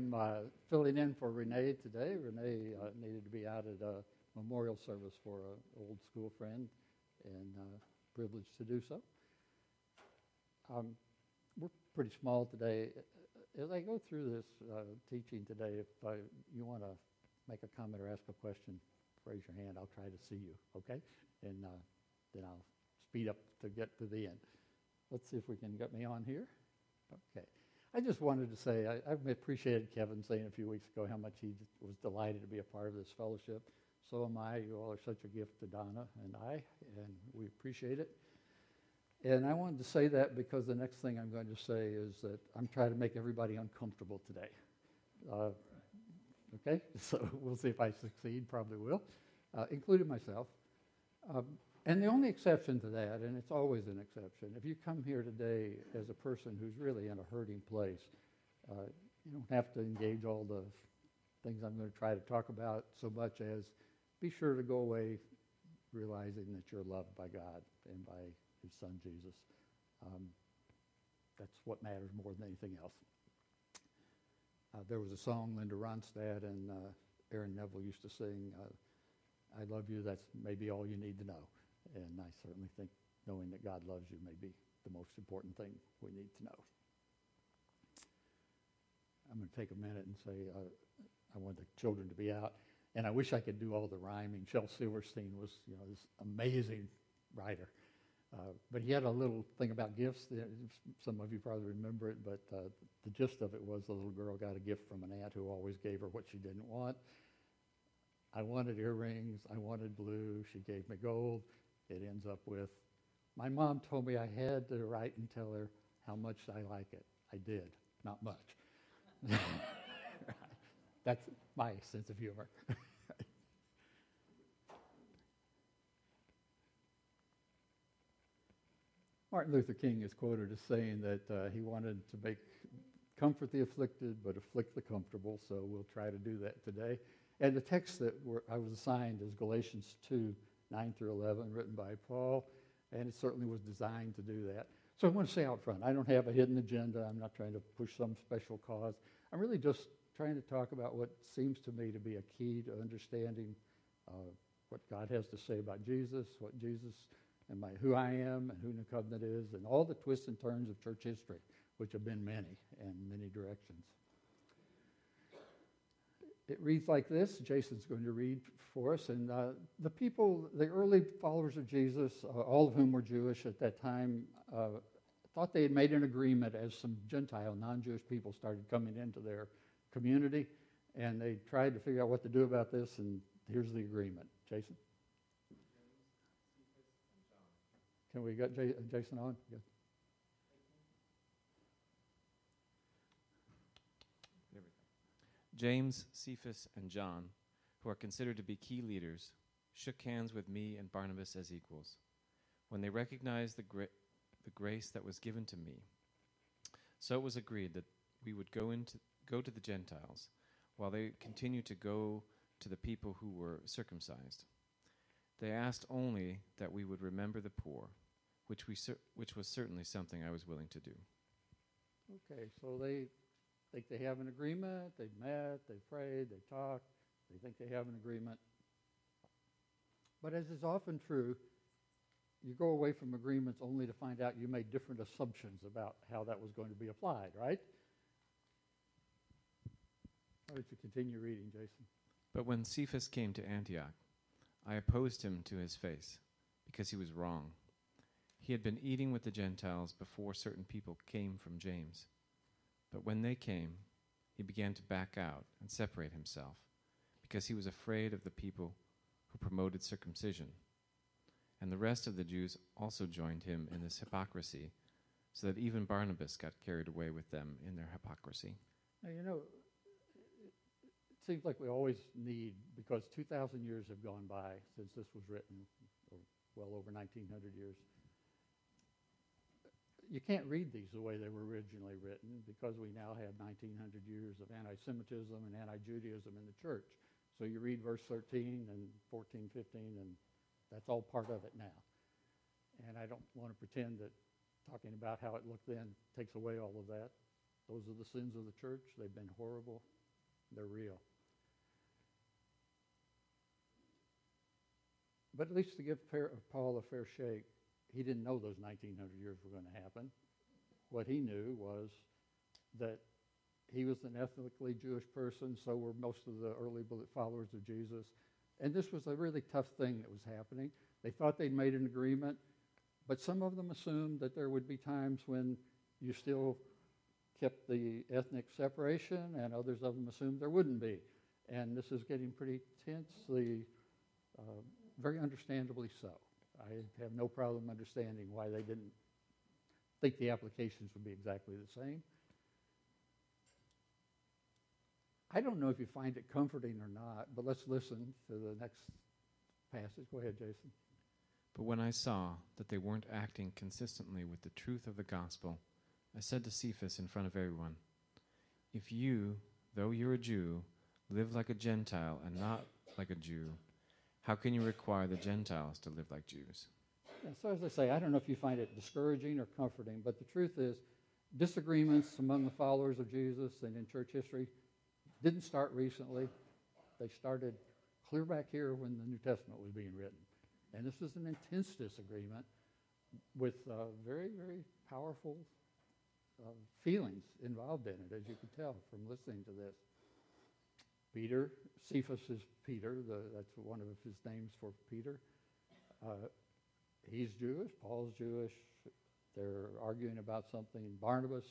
am filling in for Renee today. Renee needed to be out at a memorial service for an old school friend, and privileged to do so. We're pretty small today. As I go through this teaching today, if you want to make a comment or ask a question, raise your hand. I'll try to see you, okay? And then I'll speed up to get to the end. Let's see if we can get me on here. Okay. I just wanted to say I've appreciated Kevin saying a few weeks ago how much he was delighted to be a part of this fellowship. So am I. You all are such a gift to Donna and I, and we appreciate it. And I wanted to say that because the next thing I'm going to say is that I'm trying to make everybody uncomfortable today. Okay? So we'll see if I succeed. Probably will, including myself. And the only exception to that, and it's always an exception, if you come here today as a person who's really in a hurting place, you don't have to engage all the things I'm going to try to talk about so much as be sure to go away realizing that you're loved by God and by His Son, Jesus. That's what matters more than anything else. There was a song Linda Ronstadt and Aaron Neville used to sing, I love you, that's maybe all you need to know. And I certainly think knowing that God loves you may be the most important thing we need to know. I'm going to take a minute and say I want the children to be out. And I wish I could do all the rhyming. Shel Silverstein was, this amazing writer. But he had a little thing about gifts. Some of you probably remember it, but the gist of it was the little girl got a gift from an aunt who always gave her what she didn't want. I wanted earrings. I wanted blue. She gave me gold. It ends up with, my mom told me I had to write and tell her how much I like it. I did. Not much. That's my sense of humor. Martin Luther King is quoted as saying that he wanted to comfort the afflicted, but afflict the comfortable, so we'll try to do that today. And the text that I was assigned is Galatians 2, 9 through 11, written by Paul, and it certainly was designed to do that. So I want to say out front, I don't have a hidden agenda. I'm not trying to push some special cause. I'm really just trying to talk about what seems to me to be a key to understanding what God has to say about Jesus, what Jesus and who I am and who New Covenant is, and all the twists and turns of church history, which have been many and many directions. It reads like this. Jason's going to read for us. And the people, the early followers of Jesus, all of whom were Jewish at that time, thought they had made an agreement as some Gentile, non-Jewish people started coming into their community. And they tried to figure out what to do about this, and here's the agreement. Jason? Can we get Jason on? Good. James, Cephas, and John, who are considered to be key leaders, shook hands with me and Barnabas as equals when they recognized the grace that was given to me. So it was agreed that we would go to the Gentiles, while they continued to go to the people who were circumcised. They asked only that we would remember the poor, which was certainly something I was willing to do. Okay, so they think they have an agreement, they've met, they've prayed, they've talked, they think they have an agreement. But as is often true, you go away from agreements only to find out you made different assumptions about how that was going to be applied, right? Why don't you continue reading, Jason? But when Cephas came to Antioch, I opposed him to his face, because he was wrong. He had been eating with the Gentiles before certain people came from James. But when they came, he began to back out and separate himself, because he was afraid of the people who promoted circumcision. And the rest of the Jews also joined him in this hypocrisy, so that even Barnabas got carried away with them in their hypocrisy. Now, it seems like we always need, because 2,000 years have gone by since this was written, or well over 1,900 years. You can't read these the way they were originally written because we now have 1,900 years of anti-Semitism and anti-Judaism in the church. So you read verse 13 and 14, 15, and that's all part of it now. And I don't want to pretend that talking about how it looked then takes away all of that. Those are the sins of the church. They've been horrible. They're real. But at least to give Paul a fair shake, he didn't know those 1900 years were going to happen. What he knew was that he was an ethnically Jewish person, so were most of the early followers of Jesus. And this was a really tough thing that was happening. They thought they'd made an agreement, but some of them assumed that there would be times when you still kept the ethnic separation, and others of them assumed there wouldn't be. And this is getting pretty tensely, very understandably so. I have no problem understanding why they didn't think the applications would be exactly the same. I don't know if you find it comforting or not, but let's listen to the next passage. Go ahead, Jason. But when I saw that they weren't acting consistently with the truth of the gospel, I said to Cephas in front of everyone, if you, though you're a Jew, live like a Gentile and not like a Jew, how can you require the Gentiles to live like Jews? Yeah, so as I say, I don't know if you find it discouraging or comforting, but the truth is disagreements among the followers of Jesus and in church history didn't start recently. They started clear back here when the New Testament was being written. And this is an intense disagreement with very, very powerful feelings involved in it, as you can tell from listening to this. Peter, Cephas is Peter, that's one of his names for Peter. He's Jewish, Paul's Jewish. They're arguing about something. Barnabas.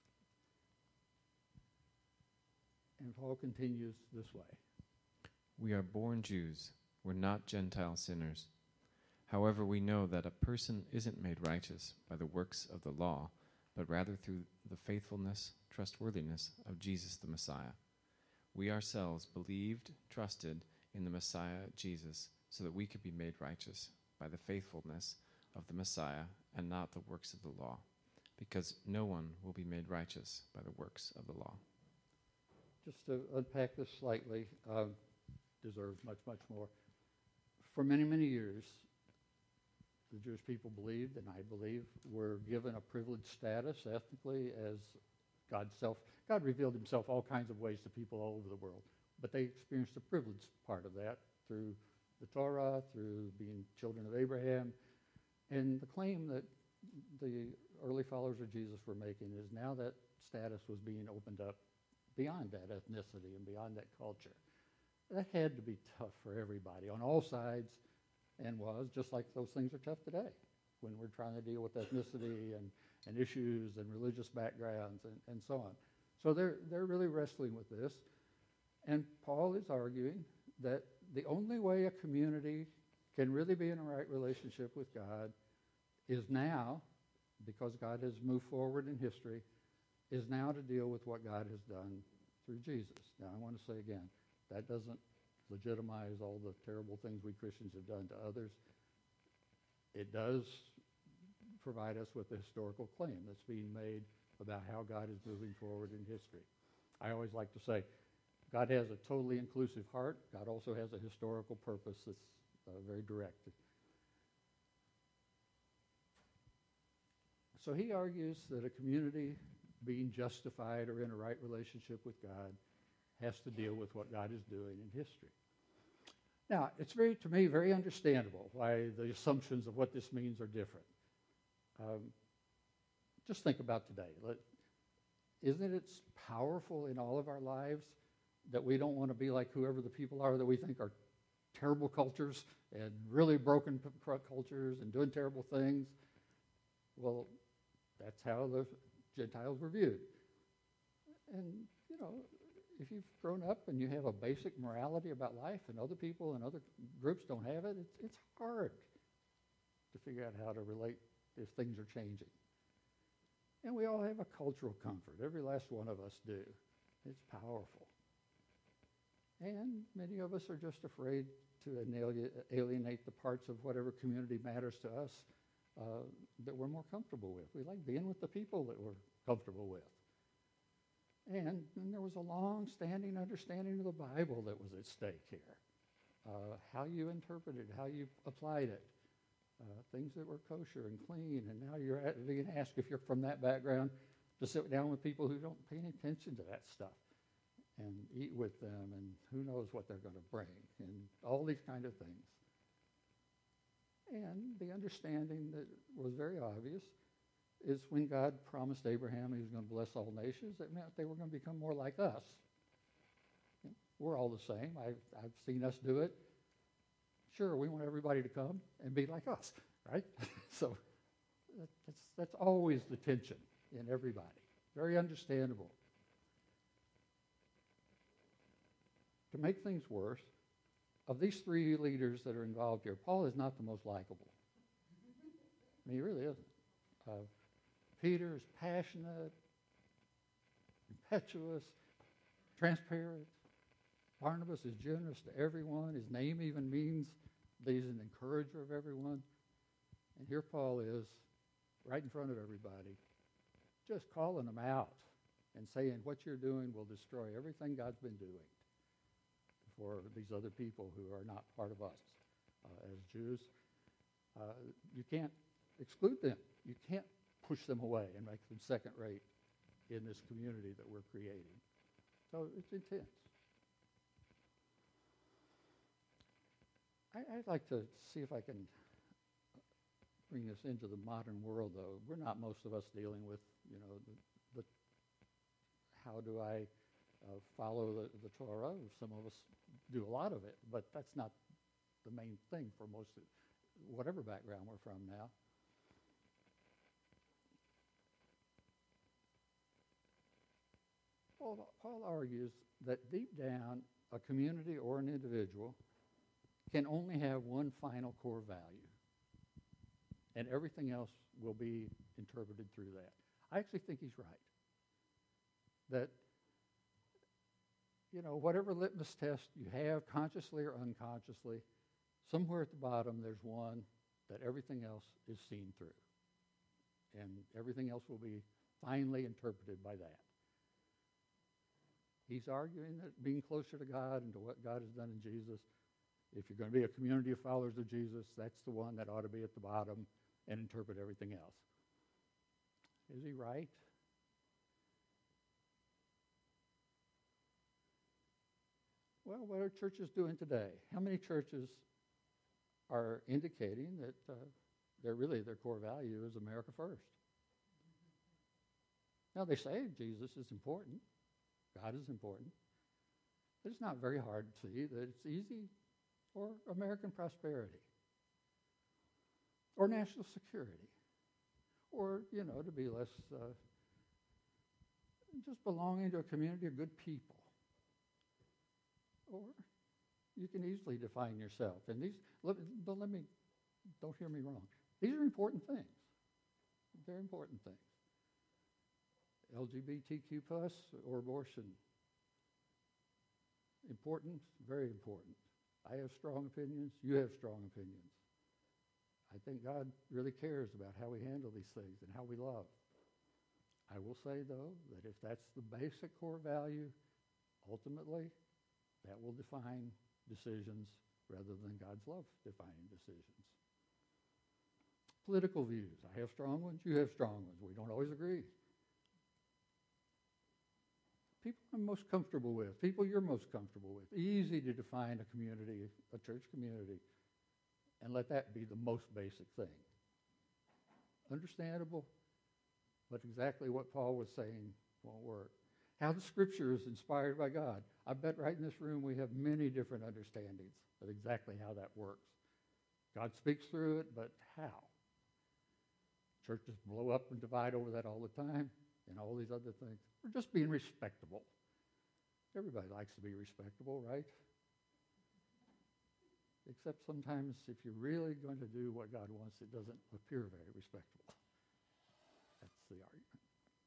And Paul continues this way. We are born Jews. We're not Gentile sinners. However, we know that a person isn't made righteous by the works of the law, but rather through the faithfulness, trustworthiness of Jesus the Messiah. We ourselves believed, trusted in the Messiah Jesus, so that we could be made righteous by the faithfulness of the Messiah and not the works of the law, because no one will be made righteous by the works of the law. Just to unpack this slightly, deserves much, much more. For many, many years, the Jewish people believed, and I believe, were given a privileged status ethnically as God revealed himself all kinds of ways to people all over the world. But they experienced the privileged part of that through the Torah, through being children of Abraham. And the claim that the early followers of Jesus were making is now that status was being opened up beyond that ethnicity and beyond that culture. That had to be tough for everybody on all sides, and was, just like those things are tough today when we're trying to deal with ethnicity and issues and religious backgrounds and so on. So they're really wrestling with this. And Paul is arguing that the only way a community can really be in a right relationship with God is now, because God has moved forward in history, is now to deal with what God has done through Jesus. Now, I want to say again, that doesn't legitimize all the terrible things we Christians have done to others. It does provide us with a historical claim that's being made about how God is moving forward in history. I always like to say, God has a totally inclusive heart. God also has a historical purpose that's very direct. So he argues that a community being justified or in a right relationship with God has to deal with what God is doing in history. Now, it's to me, very understandable why the assumptions of what this means are different. Just think about today. Isn't it powerful in all of our lives that we don't want to be like whoever the people are that we think are terrible cultures and really broken cultures and doing terrible things? Well, that's how the Gentiles were viewed. And, if you've grown up and you have a basic morality about life and other people and other groups don't have it, it's hard to figure out how to relate if things are changing. And we all have a cultural comfort. Every last one of us do. It's powerful. And many of us are just afraid to alienate the parts of whatever community matters to us that we're more comfortable with. We like being with the people that we're comfortable with. And there was a long-standing understanding of the Bible that was at stake here. How you interpreted, how you applied it, things that were kosher and clean. And now you're being asked, if you're from that background, to sit down with people who don't pay any attention to that stuff and eat with them, and who knows what they're going to bring, and all these kind of things. And the understanding that was very obvious is when God promised Abraham he was going to bless all nations, it meant they were going to become more like us. We're all the same. I've seen us do it. Sure, we want everybody to come and be like us, right? So that's always the tension in everybody. Very understandable. To make things worse, of these three leaders that are involved here, Paul is not the most likable. I mean, he really isn't. Peter is passionate, impetuous, transparent. Barnabas is generous to everyone. His name even means that he's an encourager of everyone. And here Paul is, right in front of everybody, just calling them out and saying what you're doing will destroy everything God's been doing for these other people who are not part of us as Jews. You can't exclude them. You can't push them away and make them second rate in this community that we're creating. So it's intense. I'd like to see if I can bring this into the modern world, though. We're not, most of us, dealing with, the how do I follow the Torah? Some of us do a lot of it, but that's not the main thing for most of whatever background we're from now. Paul argues that deep down, a community or an individual can only have one final core value, and everything else will be interpreted through that. I actually think he's right. That, whatever litmus test you have, consciously or unconsciously, somewhere at the bottom there's one that everything else is seen through, and everything else will be finally interpreted by that. He's arguing that being closer to God and to what God has done in Jesus, if you're going to be a community of followers of Jesus, that's the one that ought to be at the bottom and interpret everything else. Is he right? Well, what are churches doing today? How many churches are indicating that their core value is America first? Now, they say Jesus is important. God is important. But it's not very hard to see that it's easy for American prosperity or national security or, to be less just belonging to a community of good people. Or you can easily define yourself. And don't hear me wrong. These are important things. They're important things. LGBTQ plus or abortion. Important, very important. I have strong opinions. You have strong opinions. I think God really cares about how we handle these things and how we love. I will say, though, that if that's the basic core value, ultimately, that will define decisions rather than God's love defining decisions. Political views. I have strong ones. You have strong ones. We don't always agree. People I'm most comfortable with, people you're most comfortable with. Easy to define a community, a church community, and let that be the most basic thing. Understandable, but exactly what Paul was saying won't work. How the Scripture is inspired by God. I bet right in this room we have many different understandings of exactly how that works. God speaks through it, but how? Churches blow up and divide over that all the time, and all these other things. We're just being respectable. Everybody likes to be respectable, right? Except sometimes if you're really going to do what God wants, it doesn't appear very respectable. That's the argument.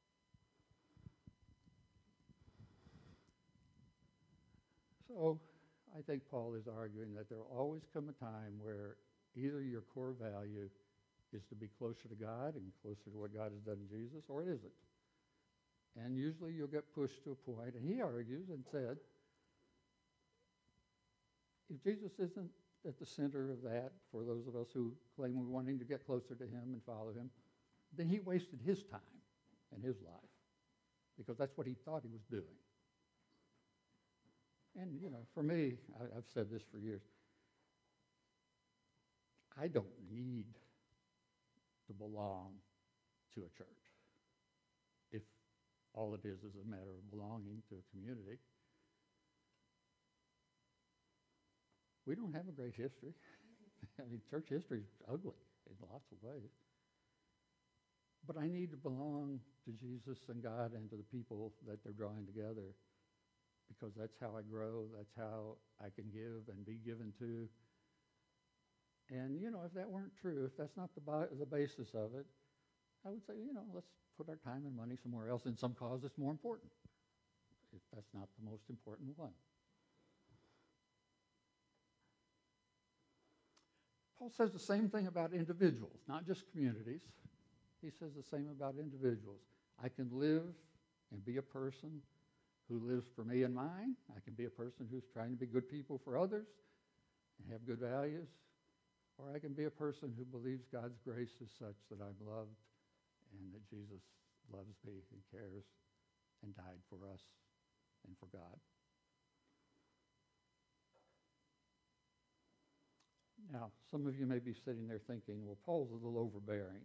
So I think Paul is arguing that there will always come a time where either your core value is to be closer to God and closer to what God has done in Jesus, or it isn't. And usually you'll get pushed to a point, and he argues and said, if Jesus isn't at the center of that for those of us who claim we're wanting to get closer to him and follow him, then he wasted his time and his life. because that's what he thought he was doing. And, for me, I've said this for years, I don't need to belong to a church if all it is a matter of belonging to a community. We don't have a great history. I mean, church history is ugly in lots of ways. But I need to belong to Jesus and God and to the people that they're drawing together, because that's how I grow, that's how I can give and be given to. And, if that weren't true, if that's not the basis of it, I would say, let's put our time and money somewhere else in some cause that's more important, if that's not the most important one. Paul says the same thing about individuals, not just communities. He says the same about individuals. I can live and be a person who lives for me and mine. I can be a person who's trying to be good people for others and have good values. Or I can be a person who believes God's grace is such that I'm loved and that Jesus loves me and cares and died for us and for God. Now, some of you may be sitting there thinking, well, Paul's a little overbearing.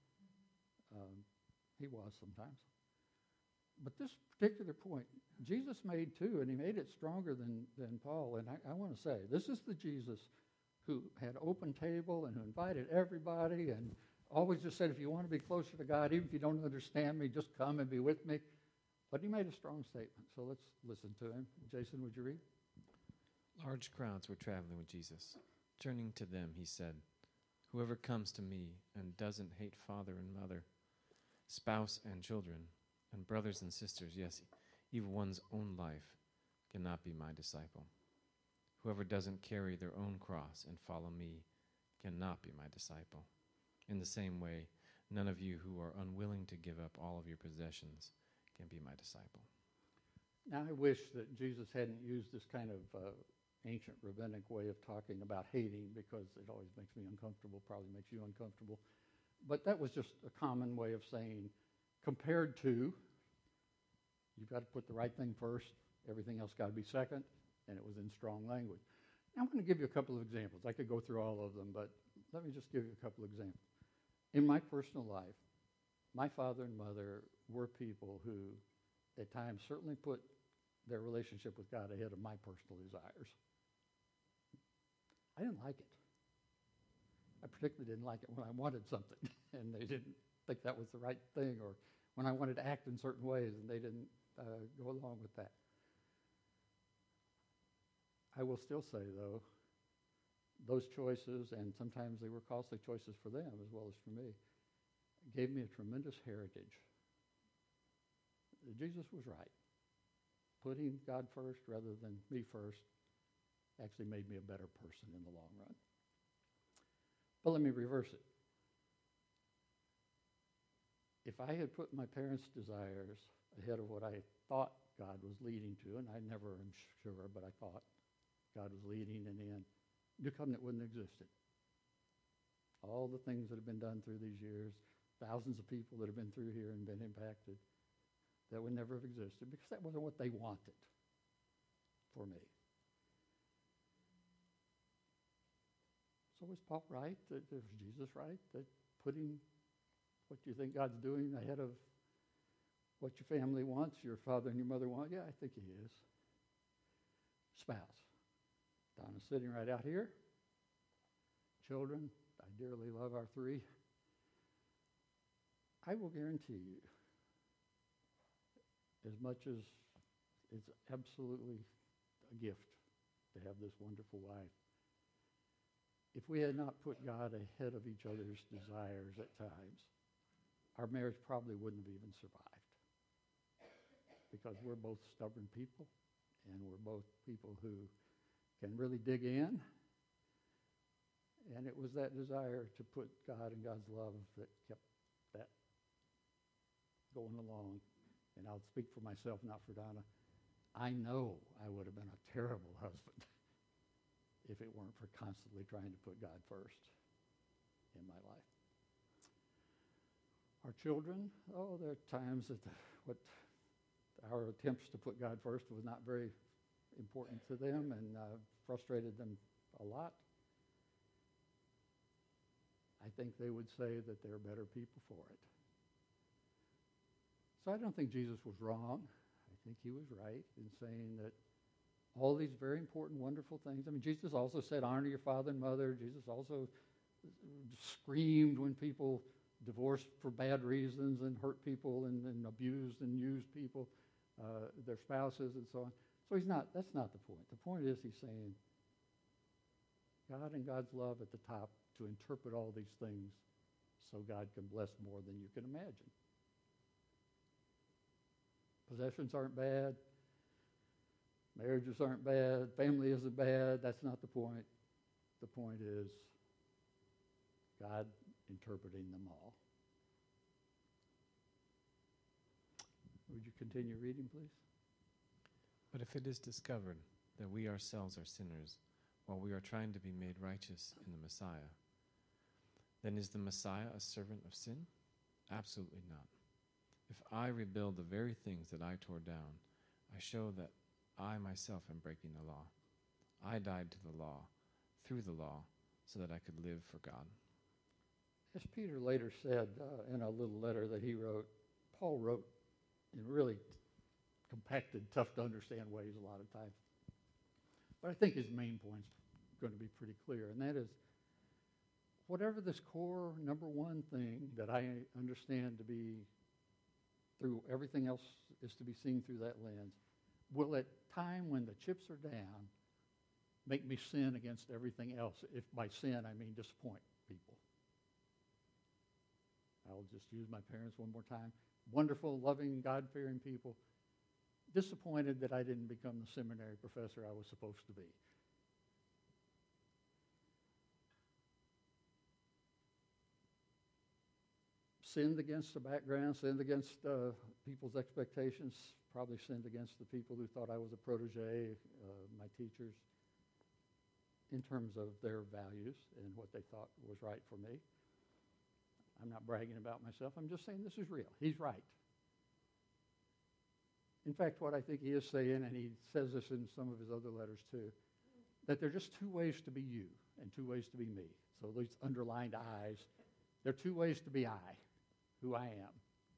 He was sometimes. But this particular point, Jesus made too, and he made it stronger than Paul. And I want to say, this is the Jesus who had open table and who invited everybody and always just said, if you want to be closer to God, even if you don't understand me, just come and be with me. But he made a strong statement, so let's listen to him. Jason, would you read? Large crowds were traveling with Jesus. Turning to them, he said, "Whoever comes to me and doesn't hate father and mother, spouse and children, and brothers and sisters, yes, even one's own life, cannot be my disciple. Whoever doesn't carry their own cross and follow me cannot be my disciple. In the same way, none of you who are unwilling to give up all of your possessions can be my disciple." Now, I wish that Jesus hadn't used this kind of ancient rabbinic way of talking about hating, because it always makes me uncomfortable, probably makes you uncomfortable. But that was just a common way of saying, compared to, you've got to put the right thing first, everything else got to be second, and it was in strong language. Now, I'm going to give you a couple of examples. I could go through all of them, but let me just give you a couple of examples. In my personal life, my father and mother were people who, at times, certainly put their relationship with God ahead of my personal desires. I didn't like it. I particularly didn't like it when I wanted something and they didn't think that was the right thing, or when I wanted to act in certain ways and they didn't go along with that. I will still say, though, those choices, and sometimes they were costly choices for them as well as for me, gave me a tremendous heritage. Jesus was right. Putting God first rather than me first actually made me a better person in the long run. But let me reverse it. If I had put my parents' desires ahead of what I thought God was leading to, and I never am sure, but I thought God was leading, and in New Covenant wouldn't have existed. All the things that have been done through these years, thousands of people that have been through here and been impacted, that would never have existed, because that wasn't what they wanted for me. So was Paul right? Was Jesus right? That putting what you think God's doing ahead of what your family wants, your father and your mother want? Yeah, I think he is. Spouse. Donna's sitting right out here. Children, I dearly love our three. I will guarantee you, as much as it's absolutely a gift to have this wonderful wife, if we had not put God ahead of each other's desires at times, our marriage probably wouldn't have even survived. Because we're both stubborn people, and we're both people who can really dig in. And it was that desire to put God and God's love that kept that going along. And I'll speak for myself, not for Donna. I know I would have been a terrible husband if it weren't for constantly trying to put God first in my life. Our children, there are times that what our attempts to put God first was not very important to them and frustrated them a lot, I think they would say that they're better people for it. So I don't think Jesus was wrong. I think he was right in saying that all these very important, wonderful things. I mean, Jesus also said, honor your father and mother. Jesus also screamed when people divorced for bad reasons and hurt people and abused and used people, their spouses and so on. So that's not the point. The point is he's saying God and God's love at the top to interpret all these things so God can bless more than you can imagine. Possessions aren't bad. Marriages aren't bad. Family isn't bad. That's not the point. The point is God interpreting them all. Would you continue reading, please? But if it is discovered that we ourselves are sinners while we are trying to be made righteous in the Messiah, then is the Messiah a servant of sin? Absolutely not. If I rebuild the very things that I tore down, I show that I myself am breaking the law. I died to the law, through the law, so that I could live for God. As Peter later said in a little letter that he wrote, Paul wrote in really compacted, tough to understand ways a lot of times. But I think his main point's going to be pretty clear, and that is whatever this core number one thing that I understand to be through everything else is to be seen through that lens, will at time when the chips are down make me sin against everything else. If by sin I mean disappoint people. I'll just use my parents one more time. Wonderful, loving, God-fearing people. Disappointed that I didn't become the seminary professor I was supposed to be. Sinned against the background, sinned against people's expectations, probably sinned against the people who thought I was a protege, my teachers, in terms of their values and what they thought was right for me. I'm not bragging about myself. I'm just saying this is real. He's right. In fact, what I think he is saying, and he says this in some of his other letters too, that there are just two ways to be you and two ways to be me. So these underlined I's, there are two ways to be I, who I am.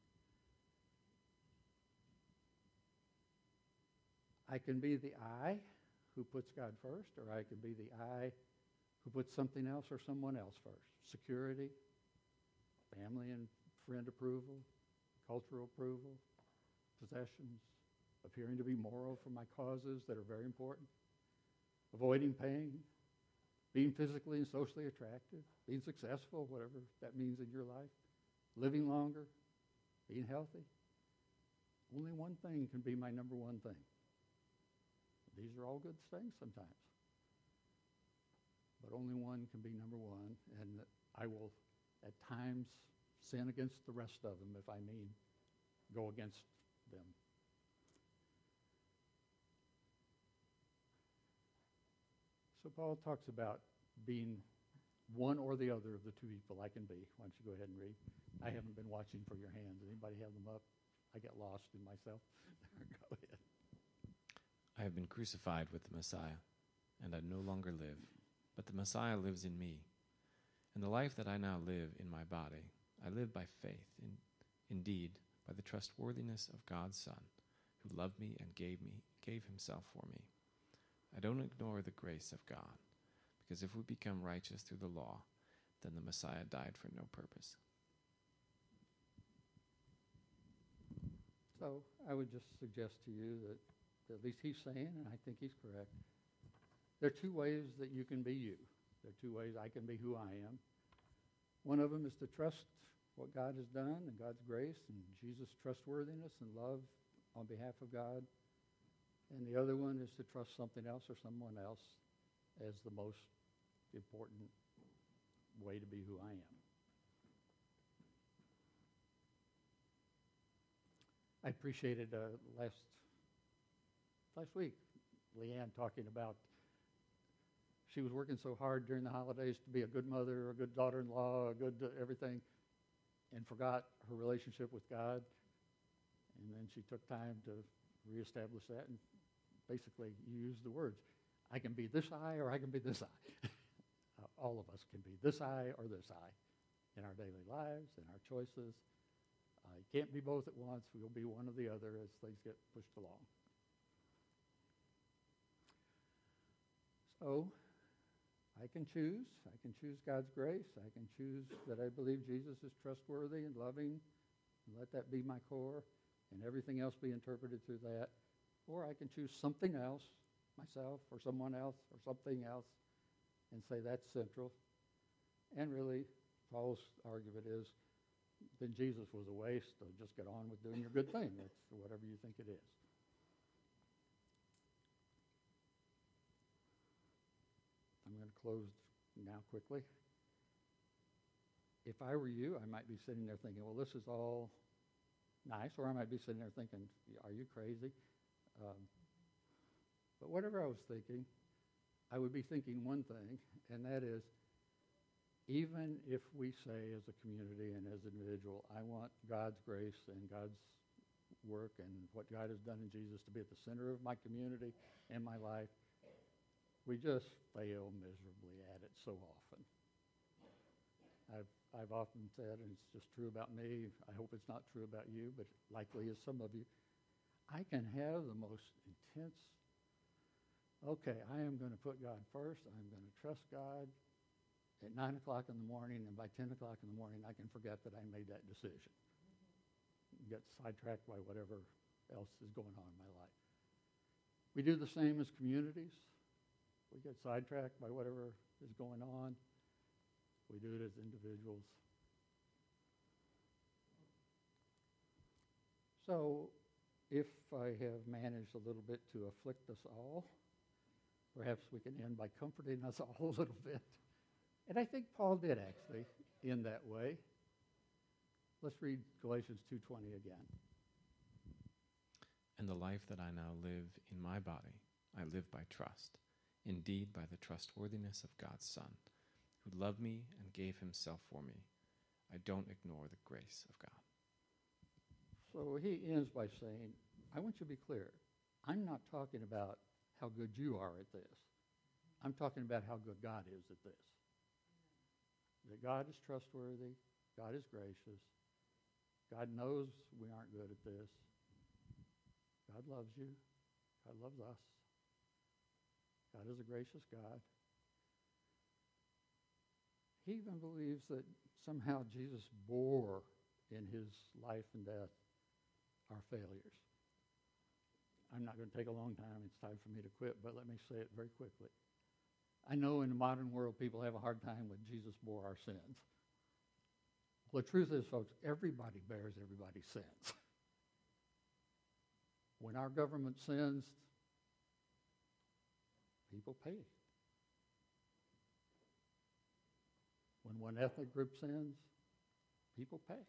I can be the I who puts God first, or I can be the I who puts something else or someone else first. Security, family and friend approval, cultural approval, possessions, appearing to be moral for my causes that are very important, avoiding pain, being physically and socially attractive, being successful, whatever that means in your life, living longer, being healthy. Only one thing can be my number one thing. These are all good things sometimes. But only one can be number one, and I will at times sin against the rest of them if I mean go against them. So Paul talks about being one or the other of the two people I can be. Why don't you go ahead and read? I haven't been watching for your hands. Anybody have them up? I get lost in myself. Go ahead. I have been crucified with the Messiah, and I no longer live, but the Messiah lives in me. And the life that I now live in my body, I live by faith, indeed, by the trustworthiness of God's Son, who loved me and gave himself for me. I don't ignore the grace of God, because if we become righteous through the law, then the Messiah died for no purpose. So I would just suggest to you that at least he's saying, and I think he's correct, there are two ways that you can be you. There are two ways I can be who I am. One of them is to trust what God has done and God's grace and Jesus' trustworthiness and love on behalf of God. And the other one is to trust something else or someone else as the most important way to be who I am. I appreciated last week Leanne talking about she was working so hard during the holidays to be a good mother, a good daughter-in-law, a good everything, and forgot her relationship with God. And then she took time to reestablish that, and basically you use the words, I can be this eye or I can be this eye. All of us can be this eye or this eye in our daily lives, in our choices. You can't be both at once. We'll be one or the other as things get pushed along. So I can choose. I can choose God's grace. I can choose that I believe Jesus is trustworthy and loving, and let that be my core, and everything else be interpreted through that. Or I can choose something else, myself or someone else or something else, and say that's central. And really, Paul's argument is, then Jesus was a waste, so just get on with doing your good thing. That's whatever you think it is. I'm going to close now quickly. If I were you, I might be sitting there thinking, well, this is all nice, or I might be sitting there thinking, are you crazy? But whatever I was thinking, I would be thinking one thing, and that is, even if we say as a community and as an individual, I want God's grace and God's work and what God has done in Jesus to be at the center of my community and my life, we just fail miserably at it so often. I've often said, and it's just true about me, I hope it's not true about you, but likely is some of you, I can have the most intense, okay, I am going to put God first, I'm going to trust God at 9 o'clock in the morning, and by 10 o'clock in the morning, I can forget that I made that decision. Get sidetracked by whatever else is going on in my life. We do the same as communities. We get sidetracked by whatever is going on. We do it as individuals. So, if I have managed a little bit to afflict us all, perhaps we can end by comforting us all a little bit. And I think Paul did actually in that way. Let's read Galatians 2:20 again. And the life that I now live in my body, I live by trust, indeed by the trustworthiness of God's Son, who loved me and gave himself for me. I don't ignore the grace of God. So he ends by saying, I want you to be clear. I'm not talking about how good you are at this. I'm talking about how good God is at this. That God is trustworthy. God is gracious. God knows we aren't good at this. God loves you. God loves us. God is a gracious God. He even believes that somehow Jesus bore in his life and death our failures. I'm not going to take a long time. It's time for me to quit, but let me say it very quickly. I know in the modern world people have a hard time with Jesus bore our sins. Well, the truth is, folks, everybody bears everybody's sins. When our government sins, people pay. When one ethnic group sins, people pay.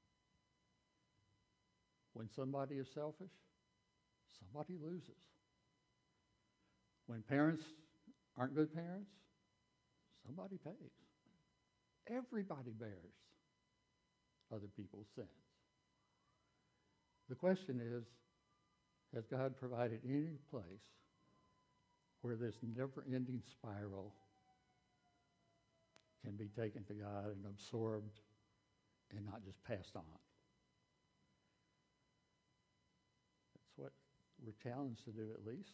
When somebody is selfish, somebody loses. When parents aren't good parents, somebody pays. Everybody bears other people's sins. The question is, has God provided any place where this never-ending spiral can be taken to God and absorbed and not just passed on? That's what we're challenged to do, at least.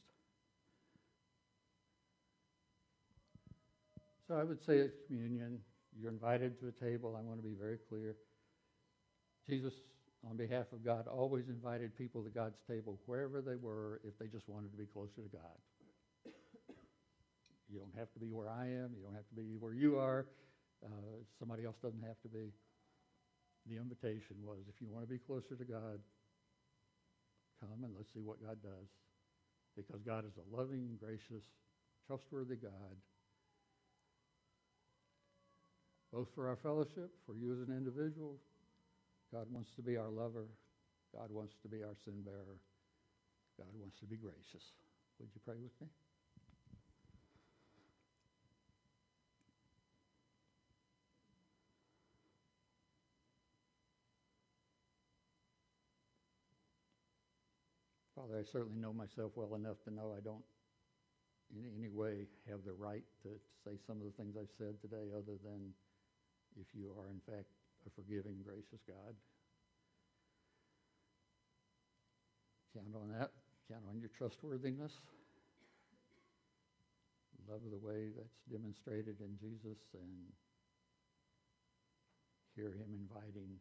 So I would say at communion, you're invited to a table. I want to be very clear. Jesus, on behalf of God, always invited people to God's table wherever they were if they just wanted to be closer to God. You don't have to be where I am. You don't have to be where you are. Somebody else doesn't have to be. The invitation was, if you want to be closer to God, come and let's see what God does. Because God is a loving, gracious, trustworthy God. Both for our fellowship, for you as an individual, God wants to be our lover. God wants to be our sin bearer. God wants to be gracious. Would you pray with me? Father, I certainly know myself well enough to know I don't in any way have the right to say some of the things I've said today other than if you are in fact a forgiving, gracious God. Count on that. Count on your trustworthiness. Love the way that's demonstrated in Jesus, and hear him inviting,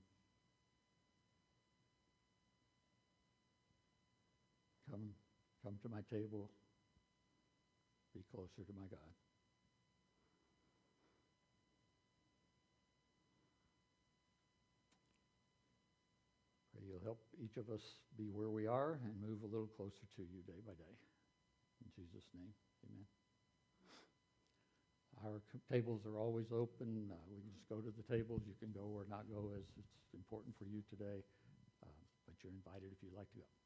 come to my table, be closer to my God. Pray you'll help each of us be where we are and move a little closer to you day by day. In Jesus' name, amen. Our tables are always open. We can just go to the tables. You can go or not go as it's important for you today. But you're invited if you'd like to go.